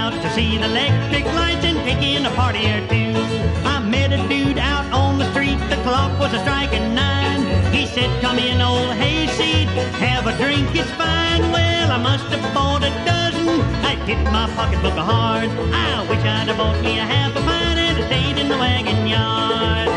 out to see the electric lights and take in a party or two. I met a dude out on the street, the clock was a striking 9. He said, come in, old hayseed, have a drink, it's fine. Well, I must have bought a dozen. I hit my pocketbook hard. I wish I'd have bought me a half a pint and stayed in the wagon yard.